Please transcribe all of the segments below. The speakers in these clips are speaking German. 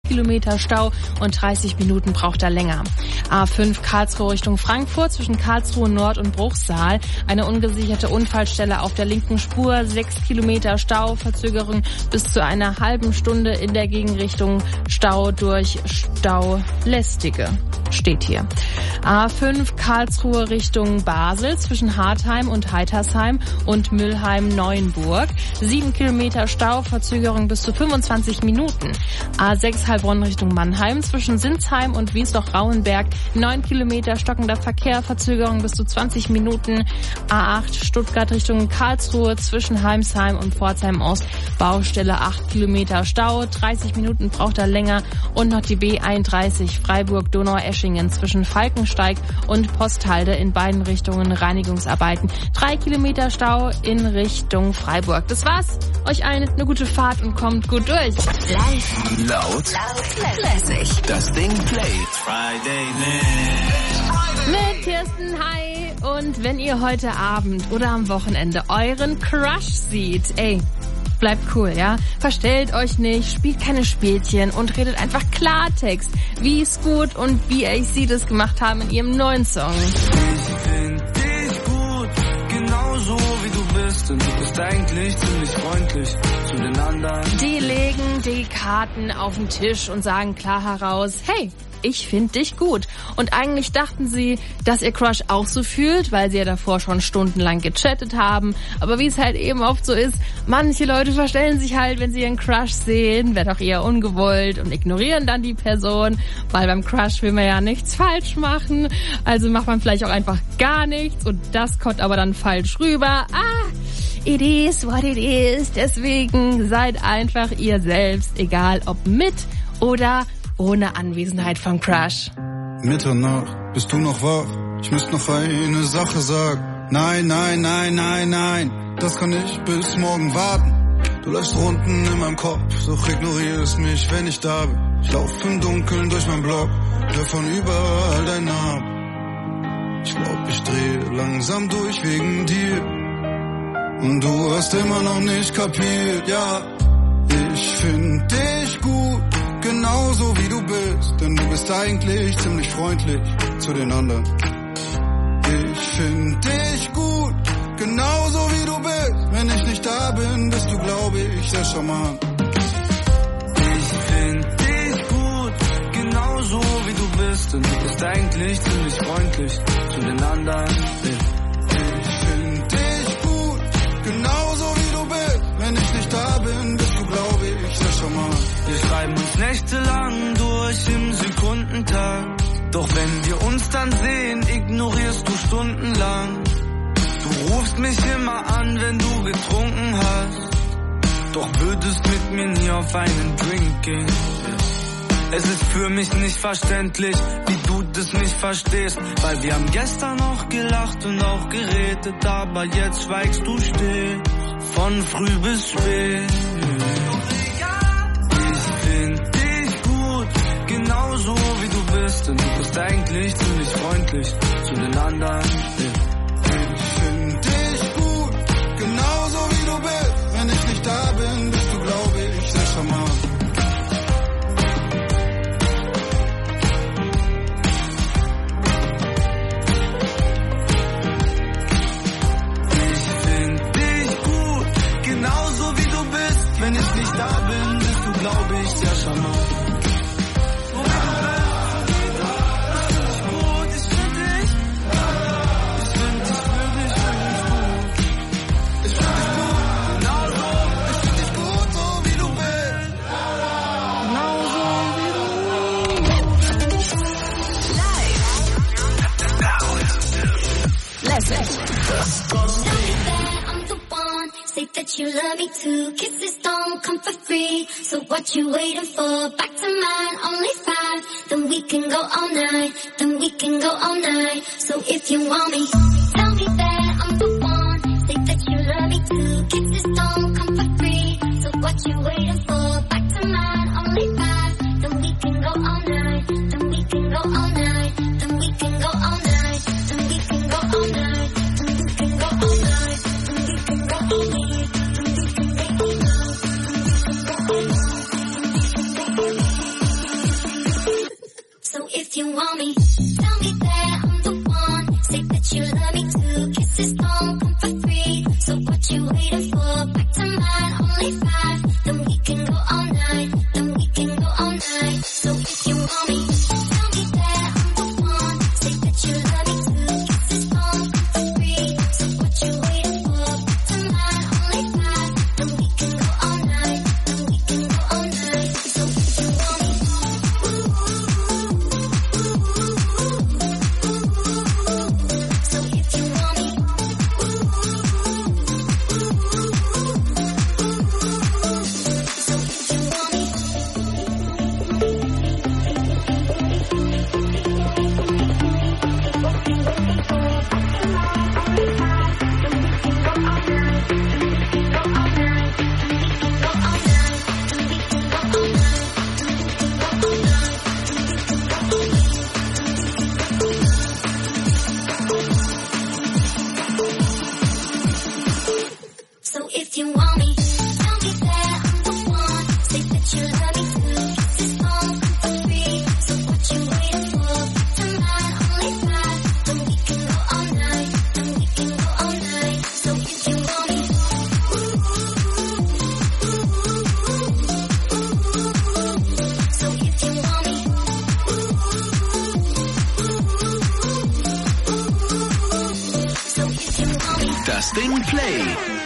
Kilometer Stau und 30 Minuten braucht er länger. A5 Karlsruhe Richtung Frankfurt zwischen Karlsruhe Nord und Bruchsal. Eine ungesicherte Unfallstelle auf der linken Spur. 6 Kilometer Stau, Verzögerung bis zu einer halben Stunde in der Gegenrichtung. Stau durch Staulästige steht hier. A5 Karlsruhe Richtung Basel zwischen Hartheim und Heitersheim und Mülheim-Neuenburg. 7 Kilometer Stau, Verzögerung bis zu 25 Minuten. A6 Heilbronn Richtung Mannheim zwischen Sinsheim und Wiesloch-Rauenberg. 9 Kilometer stockender Verkehr, Verzögerung bis zu 20 Minuten. A8 Stuttgart Richtung Karlsruhe zwischen Heimsheim und Pforzheim Ost. Baustelle 8 Kilometer Stau, 30 Minuten braucht er länger. Und noch die B31 Freiburg-Donaueschingen zwischen Falkensteig und Posthalde in beiden Richtungen Reinigungsarbeiten. 3 Kilometer Stau in Richtung Freiburg. Das war's. Euch allen eine gute Fahrt und kommt gut durch. Live, laut, lässig. Das Ding playt. Friday mit Kirsten, hi. Und wenn ihr heute Abend oder am Wochenende euren Crush seht, bleibt cool, ja? Verstellt euch nicht, spielt keine Spielchen und redet einfach Klartext, wie Scoot und BAC das gemacht haben in ihrem neuen Song. Ich find dich gut, genauso wie du bist, und du bist eigentlich ziemlich freundlich zu den anderen. Die legen die Karten auf den Tisch und sagen klar heraus, hey, ich find dich gut. Und eigentlich dachten sie, dass ihr Crush auch so fühlt, weil sie ja davor schon stundenlang gechattet haben. Aber wie es halt eben oft so ist, manche Leute verstellen sich halt, wenn sie ihren Crush sehen, wird auch eher ungewollt und ignorieren dann die Person, weil beim Crush will man ja nichts falsch machen. Also macht man vielleicht auch einfach gar nichts und das kommt aber dann falsch rüber. It is what it is. Deswegen seid einfach ihr selbst, egal ob mit oder ohne Anwesenheit vom Crush. Mitternacht, bist du noch wach? Ich müsste noch eine Sache sagen. Nein, nein, nein, nein, nein, das kann nicht bis morgen warten. Du läufst Runden in meinem Kopf, doch ignorierst mich, wenn ich da bin. Ich lauf im Dunkeln durch meinen Block, hör von überall deinen Namen. Ich glaub, ich drehe langsam durch wegen dir. Und du hast immer noch nicht kapiert, ja. Ich find dich gut, genauso wie du bist, denn du bist eigentlich ziemlich freundlich zu den anderen. Ich find dich gut, genauso wie du bist. Wenn ich nicht da bin, bist du, glaube ich, sehr charmant. Ich find dich gut, genauso wie du bist, und du bist eigentlich ziemlich freundlich zu den anderen. Ich find dich gut, genauso wie du bist. Wenn ich nicht da bin, bist du, glaube ich, sehr charmant. Wir schreiben uns nächtelang durch im Sekundentag. Doch wenn wir uns dann sehen, ignorierst du stundenlang. Du rufst mich immer an, wenn du getrunken hast. Doch würdest mit mir nie auf einen Drink gehen. Es ist für mich nicht verständlich, wie du das nicht verstehst. Weil wir haben gestern noch gelacht und auch geredet, aber jetzt schweigst du still, von früh bis spät. Genauso wie du bist, und du bist eigentlich ziemlich freundlich zu den anderen. Ich find dich gut, genauso wie du bist. Wenn ich nicht da bin, bist du, glaube ich, sehr charmant. Ich find dich gut, genauso wie du bist. Wenn ich nicht da bin, bist du, glaube ich, sehr charmant. That you love me too. Kisses don't come for free. So what you waiting for? Back to mine, only 5. Then we can go all night. Then we can go all night. So if you want me, tell me that I'm the one. Say that you love me too. Kisses don't come for free. So what you waiting for? Back to mine, only 5. Then we can go all night. Then we can go all night. Then we can go all night. Then we can go all night. Then we can go all night. Then we can go all night. you want me, tell me that I'm the one. Say that you love me too. Kisses don't come for free. So what you waiting for? Back to mine, only 5. Then we can go all night. Then we can go all night. So if you want me, tell me that I'm the one. Say that you love me too. Kisses don't come for free. So what you waiting for? Back to mine, only 5. Then we can go all night. Then we can go all night. So if you want me. So if you want me, tell me that I'm the one. Say that you love me too. Kisses don't come for free. So what you waiting for? Tonight, only 5. Then we can go all night. Then we can go all night. So if you want me. So if you want me. So if you want me. Das Ding Play.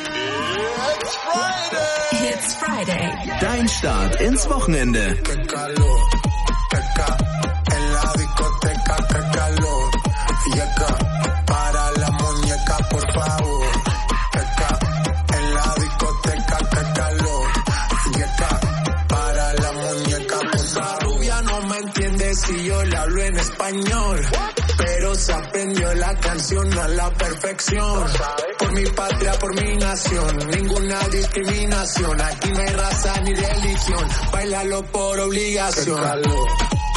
It's Friday. Dein Start ins Wochenende. Qué calor, en la discoteca, qué calor. Y acá, para la muñeca, por favor. Acá, en la discoteca, qué calor. Y acá, para la muñeca, por favor. Esa rubia no me entiende si yo le hablo en español. Pero se aprendió la canción a la perfección. Por mi patria, por mi nación, ninguna discriminación. Aquí no hay raza ni religión, bailalo por obligación. Qué calor.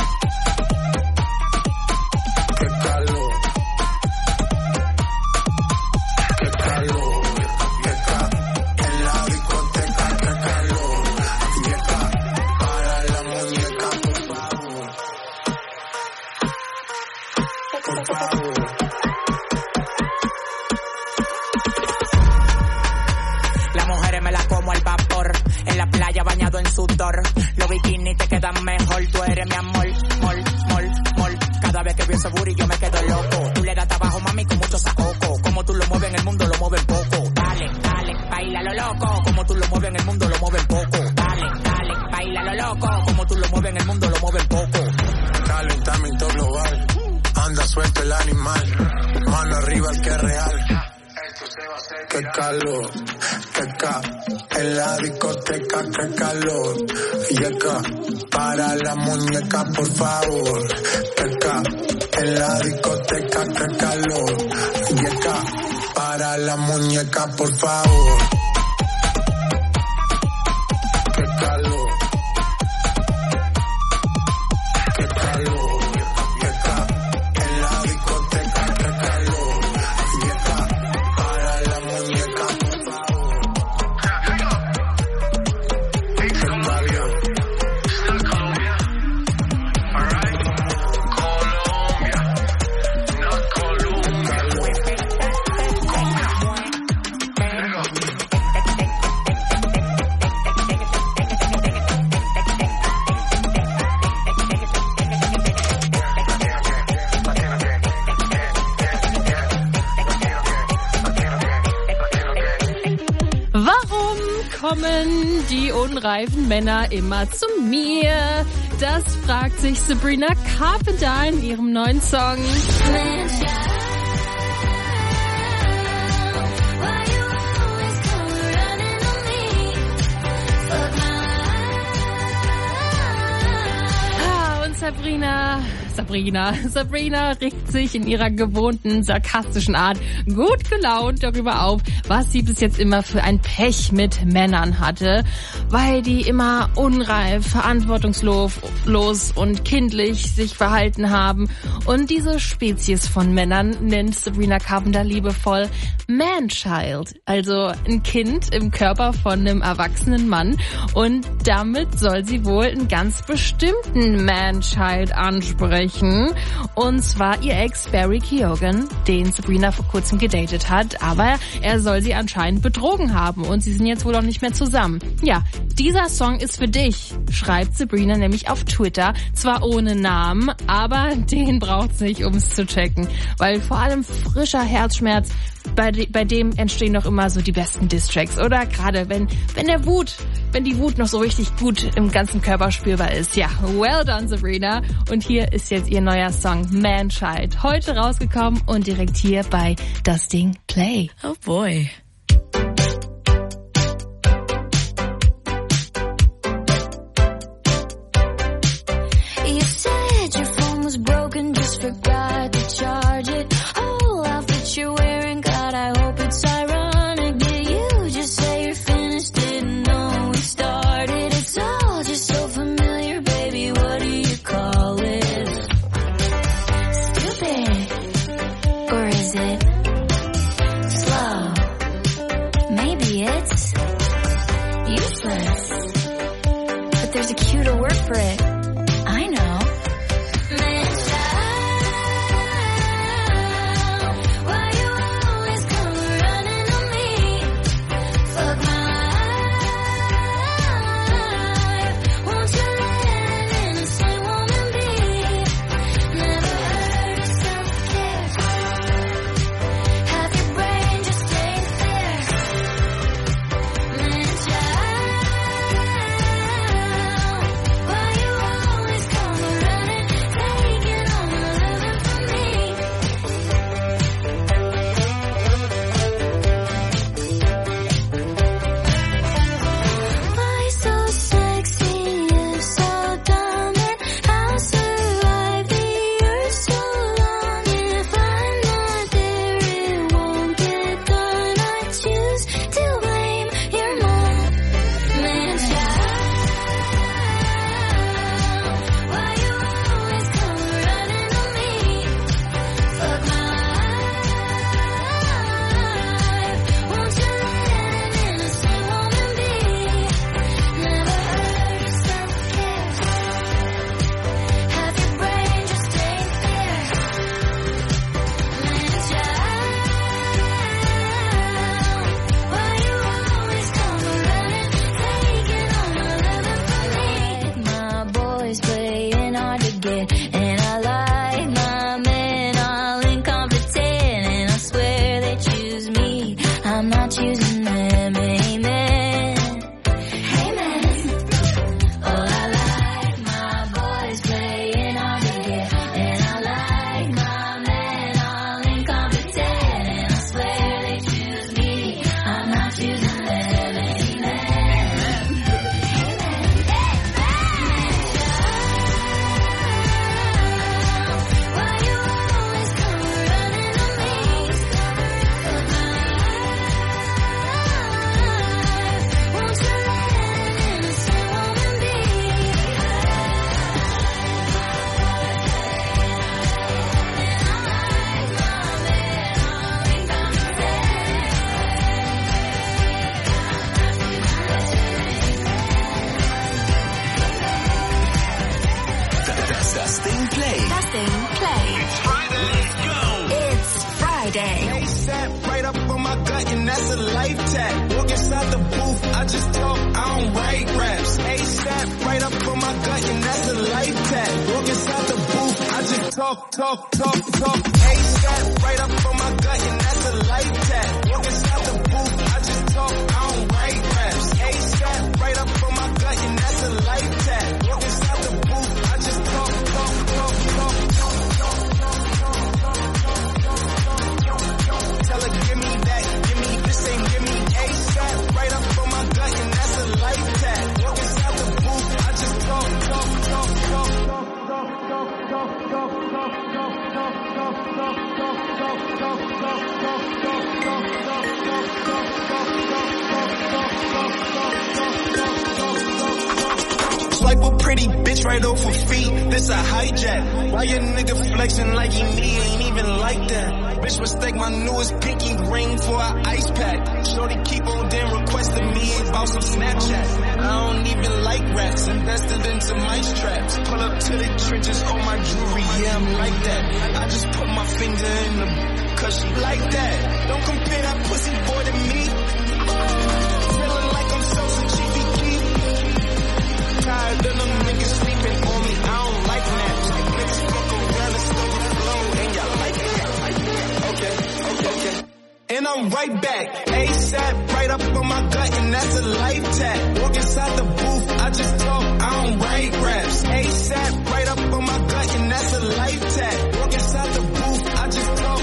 Qué calor. Qué calor. Qué calor. En la discoteca, qué calor. Y acá, para la muñeca, por favor. Por favor. Las mujeres me las como al vapor, en la playa bañado en sudor. Los bikinis te quedan mejor, tú eres mi amor, mol, mol, mol. Cada vez que veo ese booty yo me quedo loco. Tú le das trabajo, mami, con mucho saoco. Como tú lo mueves en el mundo, lo mueves poco. Dale, dale, baila lo loco. Como tú lo mueves en el mundo, lo mueves poco. Dale, dale, baila lo loco. Como tú lo mueves en el mundo, lo mueves poco. Calentamiento global, anda suelto el animal. Mano arriba el que es real. Qué calor, en la discoteca, qué calor. Y acá, para la muñeca, por favor. Acá, en la discoteca, qué calor. Y acá, para la muñeca, por favor. Qué calor. Qué calor. Y acá, en la discoteca, qué calor. Y acá, para la muñeca, por favor. Kommen die unreifen Männer immer zu mir? Das fragt sich Sabrina Carpenter in ihrem neuen Song. Und Sabrina regt sich in ihrer gewohnten sarkastischen Art gut gelaunt darüber auf, was sie bis jetzt immer für ein Pech mit Männern hatte, weil die immer unreif, verantwortungslos und kindlich sich verhalten haben. Und diese Spezies von Männern nennt Sabrina Carpenter liebevoll Man-Child, also ein Kind im Körper von einem erwachsenen Mann. Und damit soll sie wohl einen ganz bestimmten Man-Child ansprechen. sprechen. Und zwar ihr Ex Barry Keoghan, den Sabrina vor kurzem gedatet hat. Aber er soll sie anscheinend betrogen haben und sie sind jetzt wohl auch nicht mehr zusammen. Ja, dieser Song ist für dich, schreibt Sabrina nämlich auf Twitter. Zwar ohne Namen, aber den braucht's nicht, um es zu checken. Weil vor allem frischer Herzschmerz, bei dem entstehen doch immer so die besten Diss-Tracks. Oder gerade wenn die Wut noch so richtig gut im ganzen Körper spürbar ist. Ja, well done, Sabrina. Und hier ist jetzt ihr neuer Song Man-Child. Heute rausgekommen und direkt hier bei Das Ding Play. Oh boy. You said your phone was broken, just forgot to charge it. Whole outfit you're wearing, God, I hope it's ironic. Did you just say you're finished? Didn't know we started. It's all just so familiar, baby. What do you call it? Stupid, or is it slow? Maybe it's useless, but there's a cuter word for it. I know. Man-child, why you always come running on me? Fuck my life. Won't you let an innocent woman be? Never heard of self-care. Half your brain just ain't there. Man-child, why you always come running, taking all my loving from me? Why so sexy, if so dumb, and how survive the earth so long? If I'm not there, it won't get done. I choose to blame your mom. Man-child, why you always come running on me? Fuck my life. Won't you let an innocent woman be? Never heard of self-care. Half your brain just ain't there. Man-child, why you always come running, taking all my loving from me? My boys playing hard to get, and I like my men all incompetent, and I swear they choose me, I'm not choosing them. Amen. Amen. Oh, I like my boys playing hard to get, and I like my men all incompetent, and I swear they choose me, I'm not choosing them. Amen. Why you always come running on me? Fuck my life. Won't you let an innocent woman be? Das Ding Play. Das Ding Play. It's Friday. ASAP, right up on my gut, and that's a life tag. Walk inside the booth, I just talk, I don't write raps. ASAP, right up on my gut, and that's a life tag. Walk inside the booth, I just talk. ASAP, right up on my gut, and that's a life tag. Walk inside the booth, I just talk, I don't write raps. ASAP, right up on my gut, and that's a life tag. Walk inside the booth, I just talk. Tell her, give me that, give me this, ain't give me ASAP. Right up on my gut, and that's a life tag. Walk inside the booth, I just talk. pretty bitch right off her feet. This a hijack. Why your nigga flexing like he me? Ain't even like that. Bitch mistake my newest pinky ring for an ice pack. Shorty keep on damn requesting me about some Snapchat. I don't even like rats. Invested into mice traps. Pull up to the trenches on my jewelry. Yeah, I'm like that. I just put my finger in the cause she like that. Don't compare that pussy boy to me. Feeling like I'm so cheeky. Tired of them niggas sleeping on me. I don't like naps. Niggas fuck around and still flow. And y'all like that. Okay. And I'm right back. ASAP, right up on my gut, and that's a life tap. Walk inside the booth, I just talk, I don't write raps. ASAP, right up on my gut, and that's a life tap. Walk inside the booth, I just talk.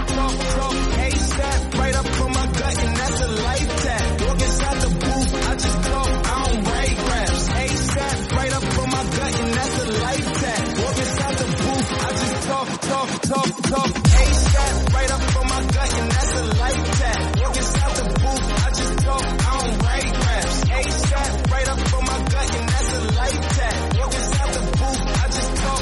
ASAP, right up on my gut, and that's a life tap. Walk inside the booth, I just talk, I don't write raps. ASAP, right up on my gut, and that's a life tap. Walk inside the booth, I just talk. ASAP, right up on my gut, and that's a life tap. Walk inside the booth, I just talk, I don't write raps. ASAP, right up on my gut, and that's a life tap. Walk inside the booth, I just talk.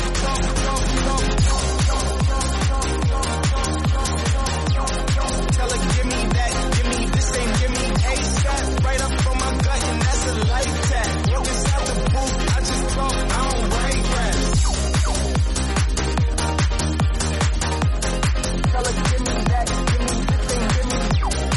Tell her, give me that, give me this, ain't give me ASAP, right up on my gut, and that's a life tap. Walk inside the booth, I just talk, I don't write raps. Tell her, give me that, give me this, ain't give me.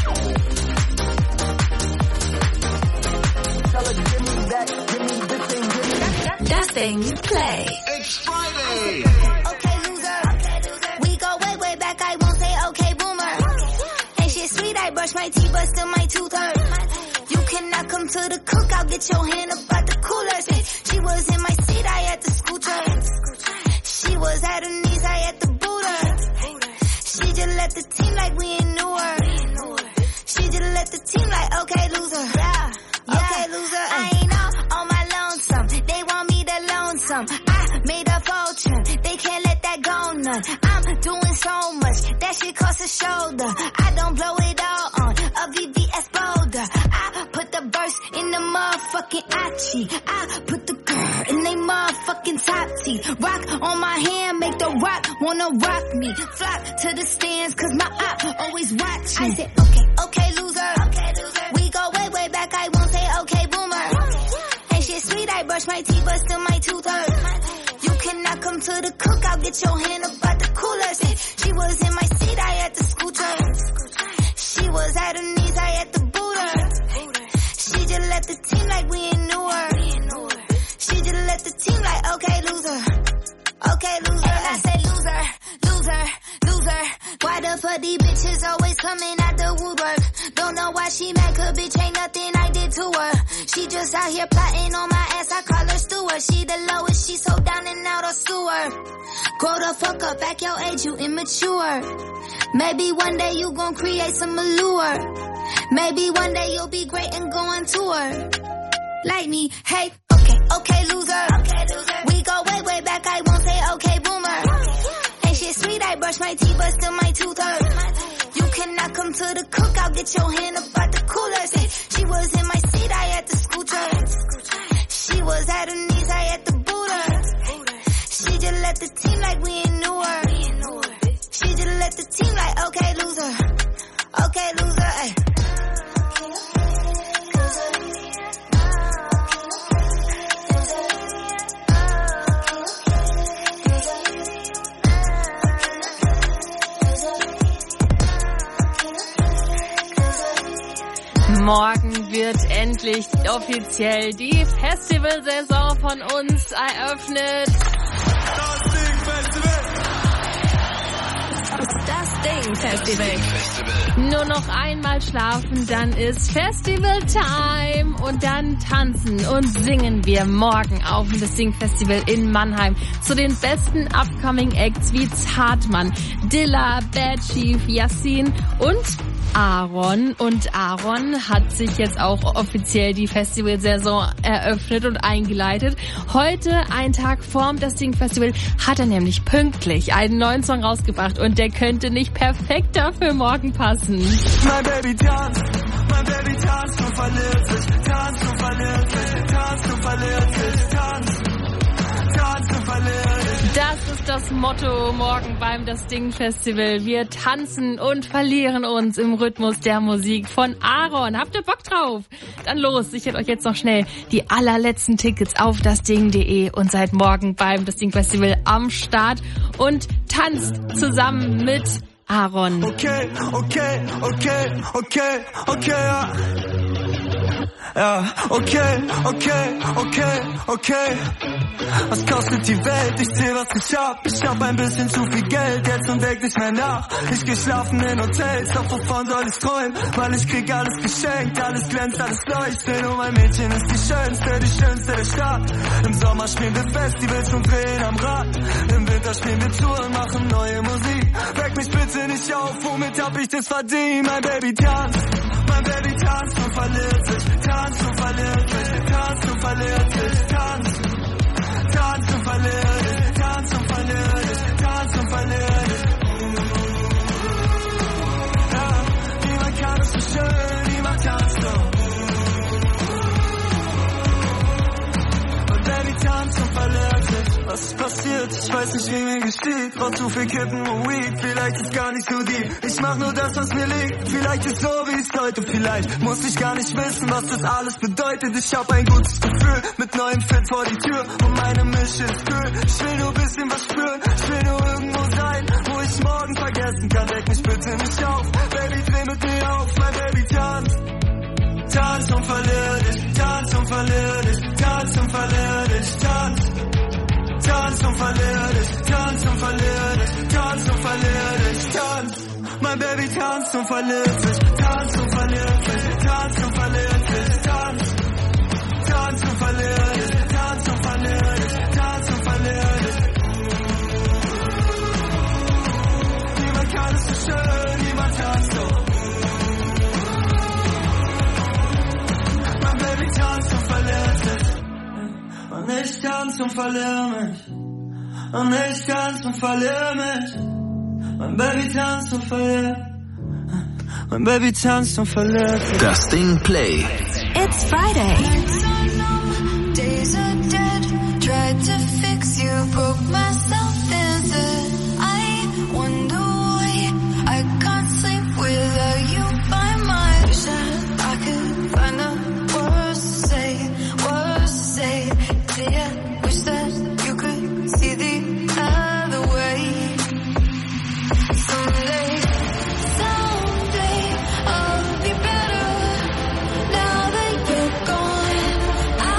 Tell her, give me that, give me this, ain't give me. Dusting Play. It's Friday. Okay, loser. We go way back. I won't say okay, boomer. Ain't shit sweet. I brush my teeth, but still my tooth hurt. You cannot come to the cookout. Get your hand up out the cooler. She was in my seat. I had to scoot her. She was at her knees. I had to boot her. She just left the team like we ain't knew her. She just left the team like okay, loser. Yeah. Okay, loser. I ain't on my lonesome. They want me to lonesome. I made a fortune. They can't let that go none. I'm doing so much. That shit costs a shoulder. I don't blow it all on a VVS boulder. I put the verse in the motherfucking Achi. I put the girl in they motherfucking top T. Rock on my hand, make the rock wanna rock me. Flock to the stands, cause my eye always watch me. I said, okay, loser. We go way back. I won't say okay, boomer. Ain't shit sweet. I brush my teeth, but still my tooth hurt. You cannot come to the cookout. Get your hand up out the cooler. She was in my seat. I had to scoot her. She was at her knees. I had to boot her. She just left the team like we ain't knew her. She just left the team like okay, loser. Okay, loser. And I say loser. Why the fuck these bitches always coming out the woodwork? Don't know why she mad, cause bitch ain't nothing I did to her. She just out here plotting on my ass, I call her Stewart. She the lowest, she so down and out of sewer. Grow the fuck up, act your age, you immature. Maybe one day you gon' create some allure. Maybe one day you'll be great and go on tour. Like me, hey, okay, loser. We go way back, I won't say okay, boomer. Ain't shit sweet, I brush my teeth, but still my tooth hurt. You cannot come to the cookout, get your hand up out the cooler. She was in my seat, I had to scoot her. She was at her knees, I had to boot her. She just left the team like we ain't knew her. She just left the team like okay, loser. Okay, loser, ay. Morgen wird endlich offiziell die Festivalsaison von uns eröffnet. Das Ding Festival. Nur noch einmal schlafen, dann ist Festival-Time und dann tanzen und singen wir morgen auf dem Ding Festival in Mannheim zu den besten Upcoming Acts wie Zartmann, Dilla, Bad Chief, Yassin und Aaron. Und Aaron hat sich jetzt auch offiziell die Festivalsaison eröffnet und eingeleitet. Heute, einen Tag vorm Dusting Festival, hat er nämlich pünktlich einen neuen Song rausgebracht und der könnte nicht perfekter für morgen passen. Mein Baby tanzt, du verlierst dich, tanzt, du verlierst dich, tanzt, du verlierst dich, tanzt. das Motto morgen beim Das Ding Festival. Wir tanzen und verlieren uns im Rhythmus der Musik von Aaron. Habt ihr Bock drauf? Dann los, sichert euch jetzt noch schnell die allerletzten Tickets auf dasding.de und seid morgen beim Das Ding Festival am Start und tanzt zusammen mit Aaron. Okay, ja, okay. Was kostet die Welt? Ich seh, was ich hab ein bisschen zu viel Geld jetzt und denk nicht mehr nach. Ich geh schlafen in Hotels, doch wovon soll ich träumen? Weil ich krieg alles geschenkt, alles glänzt, alles leuchtet. Und mein Mädchen ist die schönste der Stadt. Im Sommer spielen wir Festivals und drehen am Rad. Im Winter spielen wir Touren, machen neue Musik. Weck mich bitte nicht auf, womit hab ich das verdient? Mein Baby tanzt und verliert sich. Tanzt und verliert sich, tanzt und verliert sich, tanzt und verliert sich, tanzt und verliert sich, tanzt und verliert sich. Ja, niemand kann es so schön, niemand tanzt so. Und Baby tanzt und verliert sich. Was ist passiert? Ich weiß nicht, wie mir geschieht. Brauch zu viel Kippen und Weed, vielleicht ist gar nicht so deep. Ich mach nur das, was mir liegt. Vielleicht ist so, wie es heute. Vielleicht muss ich gar nicht wissen, was das alles bedeutet. Ich hab ein gutes Gefühl, mit neuem Fit vor die Tür. Und meine Mische ist kühl. Ich will nur bisschen was spüren. Ich will nur irgendwo sein, wo ich morgen vergessen kann. Weck mich bitte nicht auf. Baby, dreh mit mir auf. Mein Baby tanzt. Tanz und verlier dich. Tanz und verlier dich. Tanz und verlier dich. Tanz und verlier dich, tanz und verlier dich, tanz und verlier dich, tanz. Mein Baby tanzt und verliert sich, tanz und verliert sich, tanz und verliert sich, tanz und verliert dich, tanz und verliert dich, tanz und verliert dich. Niemand kann es so schön, niemand tanzt so. Mein Baby tanzt und verliert sich. Und ich tanz und verliere mich. Und ich tanz und verliere mich. Mein Baby tanzt und verliert. Mein Baby tanzt und verliert. Das Ding Play. It's Friday. Days are dead. Tried to fix you, broke myself instead. I wonder why I can't sleep without you by my side. I could find the words to say. Yeah, wish that you could see the other way. Someday I'll be better. Now that you're gone, I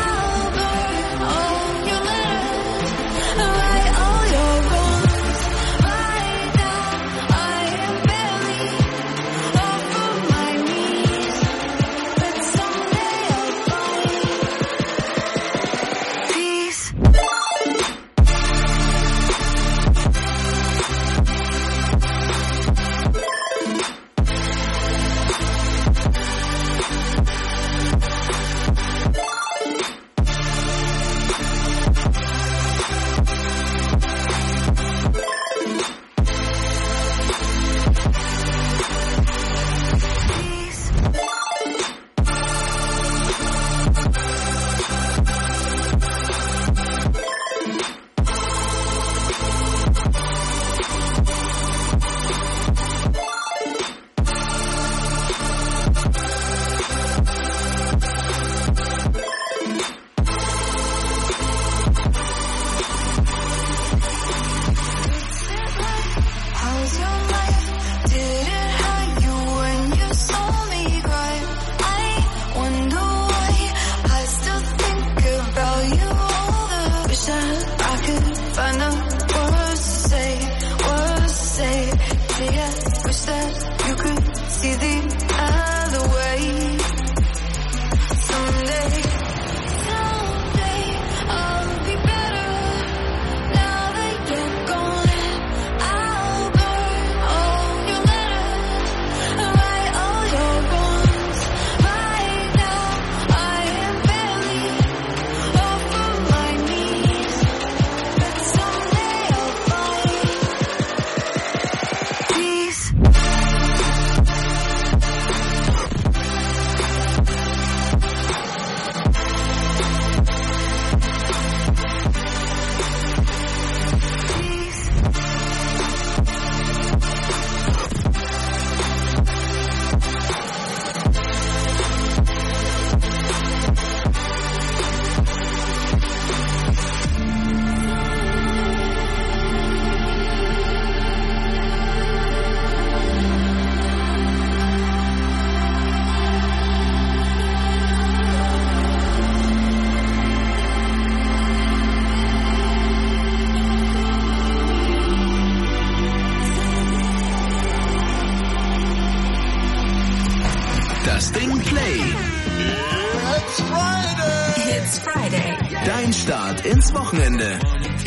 Sting Play. It's Friday. It's Friday. Dein Start ins Wochenende.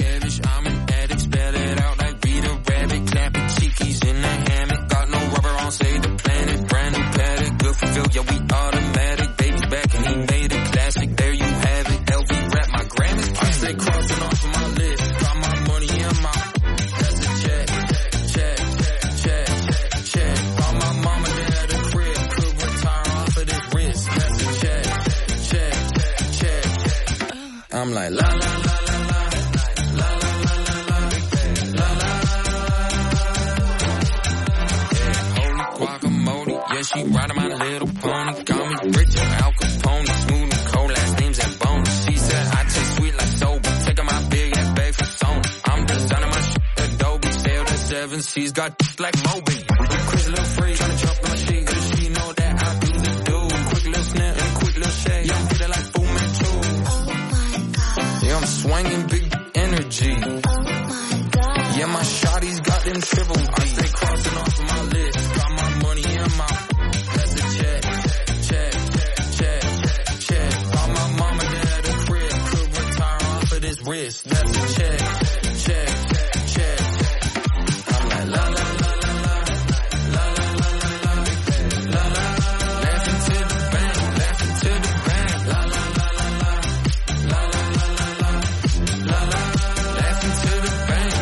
Yeah, we automatic, baby's back and he made it classic. There you have it, LV rap, my Grammys. I stay crossing off of my list, got my money in my. That's a check. All my mama at the crib, could retire off of this wrist. That's a check. I'm like la la la la la, la la la la la, la la. Yeah, holy guacamole, yeah, she riding my little pony. Got me rich and Al Capone, smooth and cold, last names and bones. She said I taste sweet like soap, taking my big ass bag for Sony. I'm designing my shit Adobe, sailed at 7 seas, got like Moby. Chris little free, tryna jump on my shit, cause she know that I do the do. Quick little snap and quick little shake, yeah, I'm feeling like Fu Manchu. Oh my God. Yeah, I'm swinging big energy. Oh my God. Yeah, my shawty's got them triple D. I stay crossing off of my list, got my money in my. That's a check. All my mama at the crib, could retire off of this wrist. That's a check. I'm like la la la la la, la la la la la, la la. Laughing to the bank, la la la la la, la la la la la, la la. Laughing to the bank,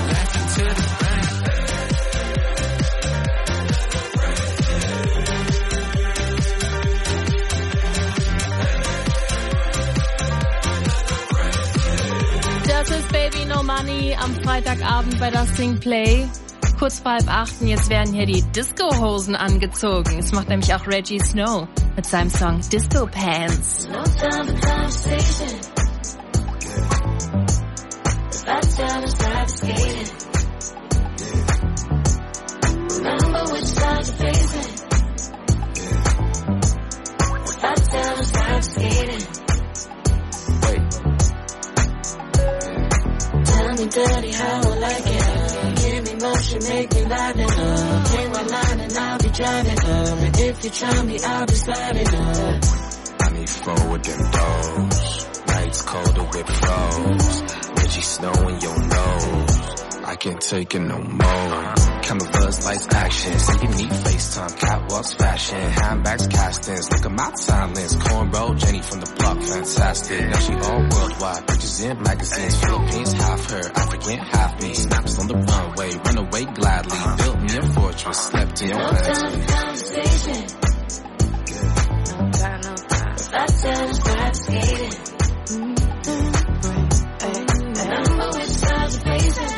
Das ist Baby No Money am Freitagabend bei das Sing Play. Kurz vor 7:30, jetzt werden hier die Disco-Hosen angezogen. Es macht nämlich auch Reggie Snow mit seinem Song Disco Pants. No time for conversation. If I tell us I'm skating. Remember which side you're facing. If I tell us I'm skating. Tell me dirty how I like it. Give me motion, make me lighten up. Take my line and I'll be driving up. And if you try me, I'll be sliding up. I need forward and blows. Nights colder with flows. Reggie Snow in your nose. I can't take it no more. Camouflage lights action. See you need FaceTime. Catwalks fashion. Handbags castings. Look at my timeless. Cornrow Jenny from the block. Fantastic. Now she all worldwide. Pictures in magazines. Philippines half her. African half me. Snaps on the runway. Run away gladly. Built me a fortress. Slept in your No bed. time for conversation. No time. If I tell us I'm skating. Remember which side you're facing.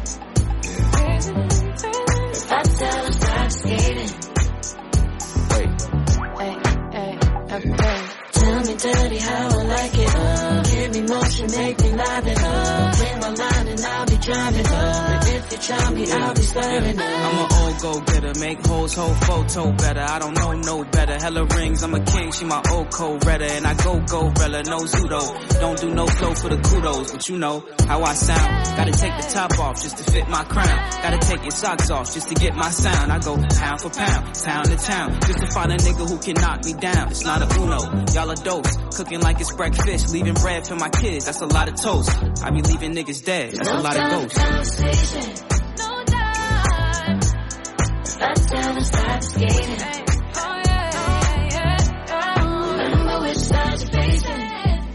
If I tell us I'm skating. Tell me dirty how I like it. Give me motion, make me liven up. Bring my line and I'll be driving up. And if you try me, I'll be sliding up. I'm an old go-getter, make hoes whole photo better. I don't know no better. Hella rings, I'm a king, she my old co-redder. And I go Rella, no Zudo. Don't do no flow for the kudos, but you know how I sound. Gotta take the top off just to fit my crown. Gotta take your socks off just to get my sound. I go pound for pound, town to town, just to find a nigga who can knock me down. It's not a Uno, y'all a dose. Cooking like it's breakfast, leaving bread for my kids. That's a lot of toast. I be leaving niggas dead. That's a lot of ghosts. Conversation. No time. If I tell us I'm skating. Remember which side you're facing.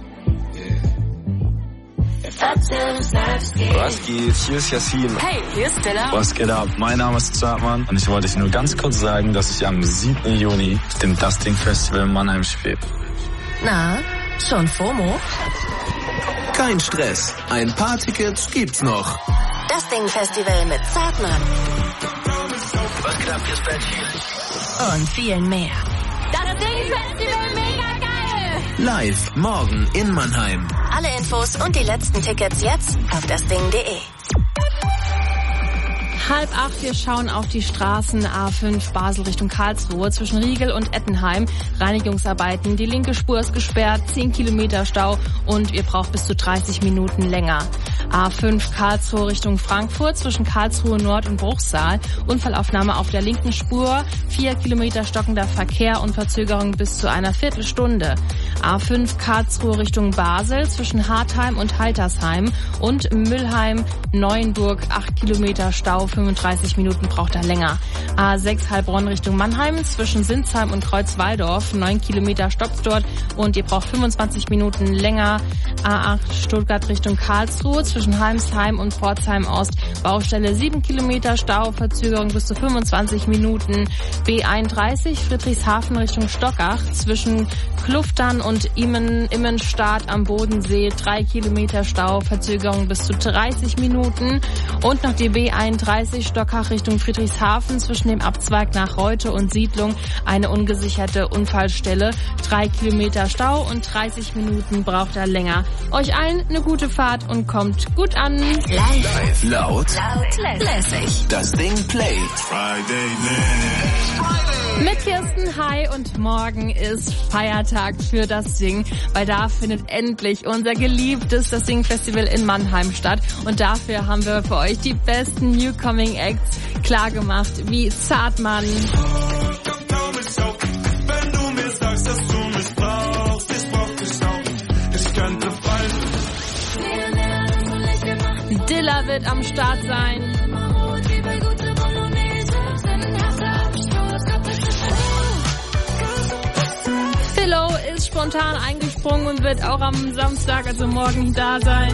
If I tell us I'm skating. Was geht? Hier ist Yassin. Hey, hier ist Stella. Was geht ab? Mein Name ist Zartmann und ich wollte euch nur ganz kurz sagen, dass ich am 7. Juni auf dem Dusting Festival in Mannheim spiele. Na, schon FOMO? Kein Stress. Ein paar Tickets gibt's noch. Dusting Festival mit Zartmann. Was geht ab? Hier ist Benji. Und viel mehr. Dusting Festival, mega geil! Live morgen in Mannheim. Alle Infos und die letzten Tickets jetzt auf dasding.de. 7:30, wir schauen auf die Straßen A5 Basel Richtung Karlsruhe zwischen Riegel und Ettenheim. Reinigungsarbeiten, die linke Spur ist gesperrt, 10 Kilometer Stau und ihr braucht bis zu 30 Minuten länger. A5 Karlsruhe Richtung Frankfurt zwischen Karlsruhe Nord und Bruchsal. Unfallaufnahme auf der linken Spur. 4 Kilometer stockender Verkehr und Verzögerung bis zu einer Viertelstunde. A5 Karlsruhe Richtung Basel zwischen Hartheim und Haltersheim und Müllheim-Neuenburg. 8 Kilometer Stau, 35 Minuten braucht er länger. A6 Heilbronn Richtung Mannheim zwischen Sinsheim und Kreuzwaldorf. 9 Kilometer stoppt dort und ihr braucht 25 Minuten länger. A8 Stuttgart Richtung Karlsruhe zwischen Heimsheim und Pforzheim Ost. Baustelle 7 Kilometer Stau, Verzögerung bis zu 25 Minuten. B31 Friedrichshafen Richtung Stockach zwischen Kluftern und Immenstadt am Bodensee. 3 Kilometer Stau, Verzögerung bis zu 30 Minuten. Und noch die B31 Stockach Richtung Friedrichshafen zwischen dem Abzweig nach Reute und Siedlung. Eine ungesicherte Unfallstelle. 3 Kilometer Stau und 30 Minuten braucht er länger. Euch allen eine gute Fahrt und kommt gut an. Live. Laut. Lässig. Das Ding Play. Mit Kirsten, hi, und morgen ist Feiertag für das Ding, weil da findet endlich unser geliebtes Das Ding Festival in Mannheim statt und dafür haben wir für euch die besten Newcoming Acts klargemacht, wie Zartmann, wenn du mir sagst, dass du mich brauchst, ich brauch dich auch, ich könnte fallen. Dilla wird am Start sein. Philo ist spontan eingesprungen und wird auch am Samstag, also morgen, da sein.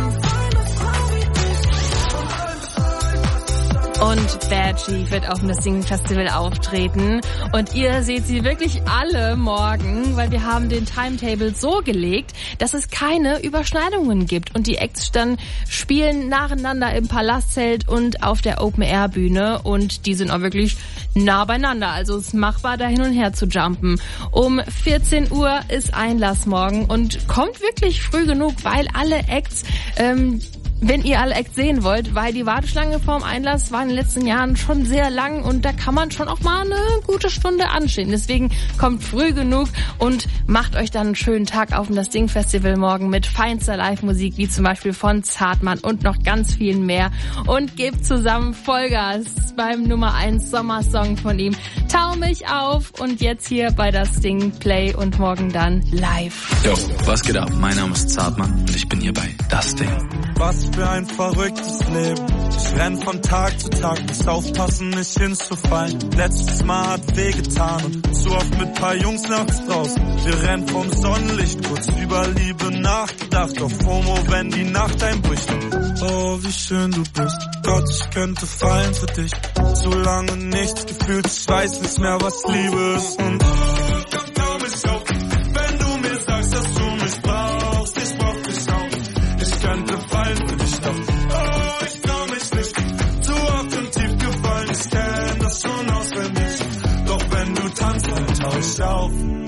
Und Badgie wird auf dem Das Ding Festival auftreten. Und ihr seht sie wirklich alle morgen, weil wir haben den Timetable so gelegt, dass es keine Überschneidungen gibt. Und die Acts dann spielen nacheinander im Palastzelt und auf der Open-Air-Bühne. Und die sind auch wirklich nah beieinander. Also es ist machbar, da hin und her zu jumpen. Um 14 Uhr ist Einlass morgen und kommt wirklich früh genug, weil alle Acts... wenn ihr alle Acts sehen wollt, weil die Warteschlange vorm Einlass war in den letzten Jahren schon sehr lang und da kann man schon auch mal eine gute Stunde anstehen. Deswegen kommt früh genug und macht euch dann einen schönen Tag auf dem Das Ding Festival morgen mit feinster Live-Musik, wie zum Beispiel von Zartmann und noch ganz vielen mehr. Und gebt zusammen Vollgas beim Nummer 1 Sommersong von ihm. Tau mich auf und jetzt hier bei Das Ding Play und morgen dann live. Jo, was geht ab? Mein Name ist Zartmann und ich bin hier bei Das Ding. Was für ein verrücktes Leben. Ich renn von Tag zu Tag, muss aufpassen, nicht hinzufallen. Letztes Mal hat wehgetan und zu oft mit paar Jungs nachts draußen. Wir rennen vom Sonnenlicht, kurz über Liebe nachgedacht. Auf FOMO, wenn die Nacht einbricht. Oh, wie schön du bist. Gott, ich könnte fallen für dich. Zu lange nichts gefühlt, ich weiß nicht mehr, was Liebe ist. Und komm mich auf, wenn du mir sagst, dass du mich brauchst. Ich brauch dich auch. Ich könnte fallen für dich, doch oh, ich trau mich nicht. Zu oft und tief gefallen, ich kenn das schon auswendig. Doch wenn du tanzt, dann tauch ich auf.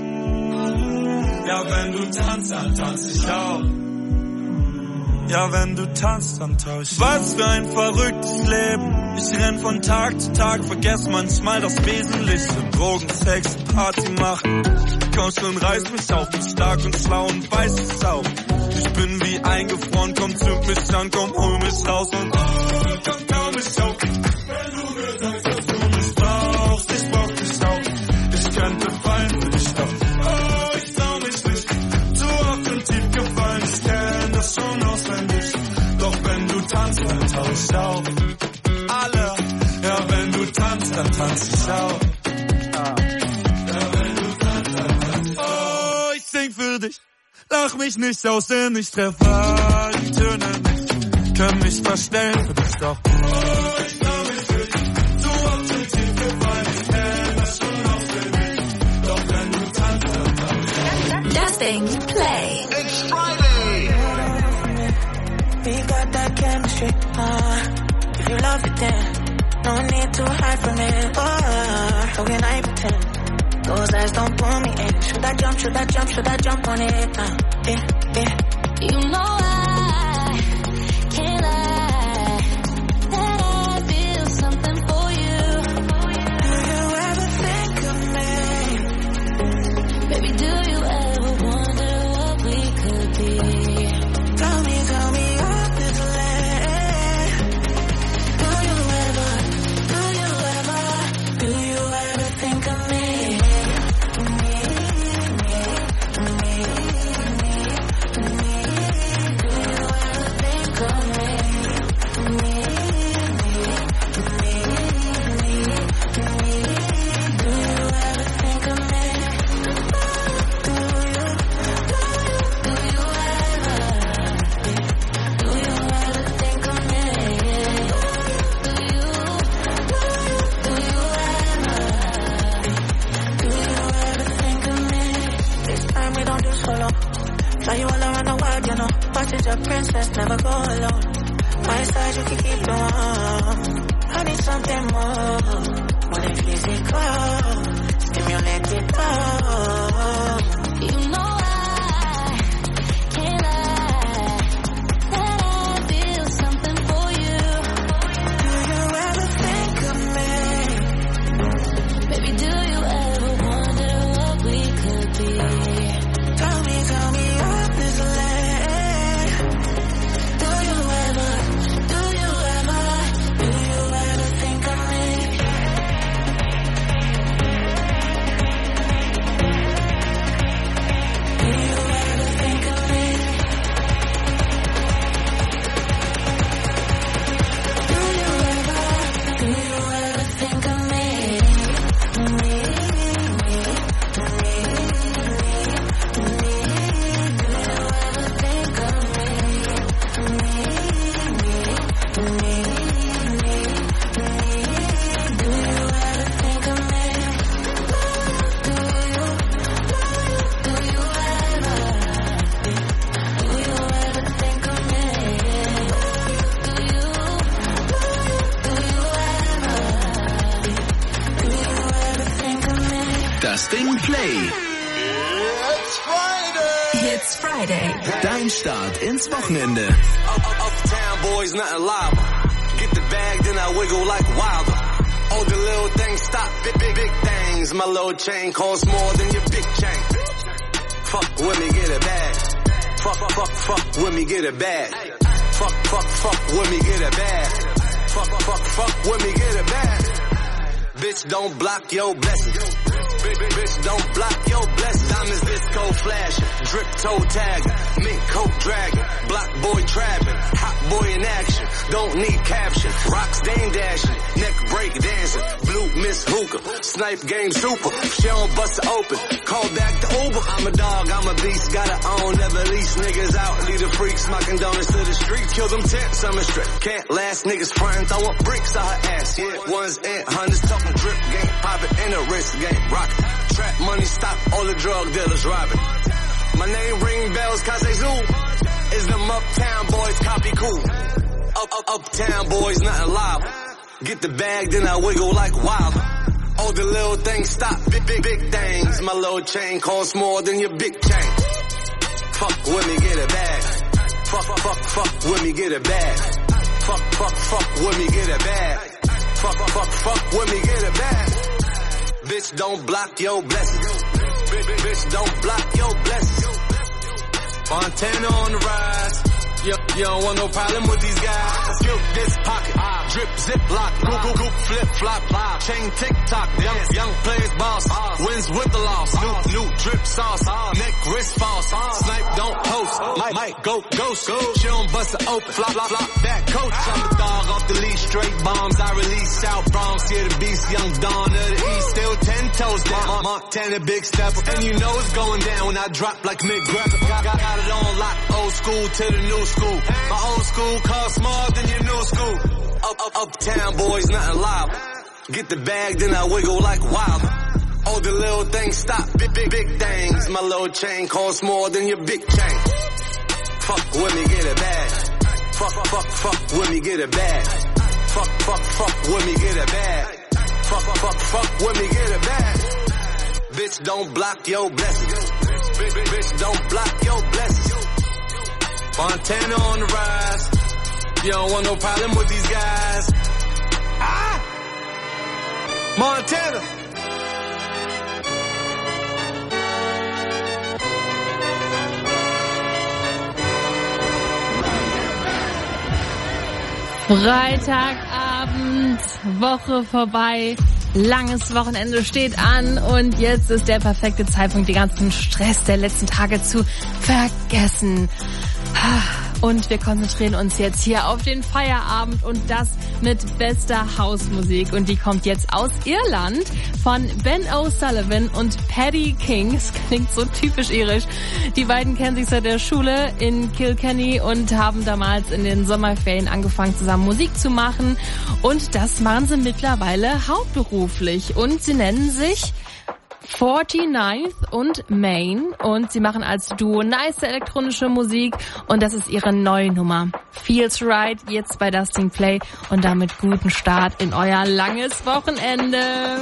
Ja, wenn du tanzt, dann tanz ich auch. Ja, wenn du tanzt, dann tauch ich. Was für ein verrücktes Leben. Ich renn von Tag zu Tag, vergess manchmal das Wesentliche. Drogen, Sex, Party machen. Komm schon, reiß mich auf, bin stark und schlau und weiß es auch. Ich bin wie eingefroren, komm, zünd mich an, komm, hol mich raus und komm mich auf. Wenn du mir sagst, dass du mich brauchst, ich brauch dich auch. Ich könnte fallen für dich, doch oh, ich trau mich nicht. Zu oft und tief gefallen, ich kenn das schon auswendig. Doch wenn du tanzt, dann tauch ich auf. Alle, ja, wenn du tanzt, dann tanz ich auch. Oh, ich sing für dich. Lach mich nicht aus, denn ich treffe die Töne nicht. Können mich verstellen für dich, doch oh, ich trau mich nicht. Zu oft und tief gefallen, ich kenn das schon auswendig. Doch wenn du tanzt, dann tanzt Das Ding Play. It's Friday. We got that chemistry, if you love it then no need to hide from it, how can I pretend? Those eyes don't pull me in. Should I jump, should I jump, should I jump on it? You know I can't lie that I feel something for you. Do you ever think of me? Baby, do you ever wonder what we could be? Tell me honestly. I need something more than physical. Stimulate it all. You know I can't lie that I feel something for you. Do you ever think of me? Baby, do you ever wonder what we could be? Tell me honestly. Do you ever think of me? Do you ever think of me? Do you ever think of me? Das Ding Play. It's Friday. Dein Start ins Wochenende. Uptown boys, nothing live. Get the bag, then I wiggle like wilder. All the little things stop, big things. My little chain costs more than your big chain. Fuck with me, get a bag. Fuck with me, get a bag. Fuck with me, get a bag. Fuck with me, get a bag. Bitch, don't block your blessings. Bitch, don't block your blessings. Diamonds disco flashing, drip toe tagging, mink coat dragging, block boy trapping, hot boy in action. Don't need caption, rocks dame dashing, neck break dancing, blue miss hookah, snipe game super. She don't bust it open, call back the Uber. I'm a dog, I'm a beast, gotta own, never lease niggas out. Lead the freaks, knocking donuts to the street, kill them 10 summer straight. Can't last niggas frying, throwing bricks out her ass. Yeah, ones and hundreds, talking drip game, popping in a wrist game, rock. Trap money, stop all the drug dealers robbing. My name ring bells, Kase Zoo. Is them uptown boys copy cool? Uptown boys, nothing live. Get the bag, then I wiggle like wild. All the little things stop, big things. My little chain costs more than your big chain. Fuck with me, get a bag. Fuck with me, get a bag. Fuck with me, get a bag. Fuck with me, get a bag. Bitch, don't block your blessings. Bitch, don't block your blessings. Montana on the rise. You don't want no problem with these guys. Skip this pocket. Drip, zip, lock. Goop, flip, flop. Chain, tick-tock. Young players boss. Wins with the loss. New drip sauce. Neck, wrist false. Snipe, don't post. Might go ghost. She don't bust it open. Flop, that coach. I'm the dog off the leash. Straight bombs. I release South Bronx. Yeah, the beast. Young Dawn of the East. Still 10 toes down. Montana, big stepper. And you know it's going down when I drop like McGregor. Got it on lock. Old school to the new school. My old school costs more than your new school. Uptown boys, nothing live. Get the bag, then I wiggle like wild. All the little things stop, big things. My little chain costs more than your big chain. Fuck with me, get a bag. Fuck with me, get a bag. Fuck with me, get a bag. Fuck with me, get a bag. Bitch, don't block your blessings. Bitch, don't block your blessings. Montana on the rise. You don't want no problem with these guys. Montana. Freitagabend, Woche vorbei, langes Wochenende steht an und jetzt ist der perfekte Zeitpunkt, den ganzen Stress der letzten Tage zu vergessen. Und wir konzentrieren uns jetzt hier auf den Feierabend und das mit bester Hausmusik. Und die kommt jetzt aus Irland von Ben O'Sullivan und Paddy King. Das klingt so typisch irisch. Die beiden kennen sich seit der Schule in Kilkenny und haben damals in den Sommerferien angefangen, zusammen Musik zu machen. Und das machen sie mittlerweile hauptberuflich. Und sie nennen sich 49th und Main und sie machen als Duo nice elektronische Musik und das ist ihre neue Nummer. Feels Right, jetzt bei Dusting Play und damit guten Start in euer langes Wochenende.